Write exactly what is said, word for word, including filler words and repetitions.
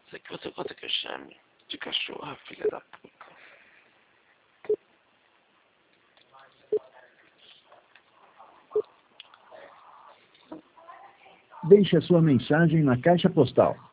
Isso aqui você gosta que eu chame de cachorra, filha da puta. Deixe a sua mensagem na caixa postal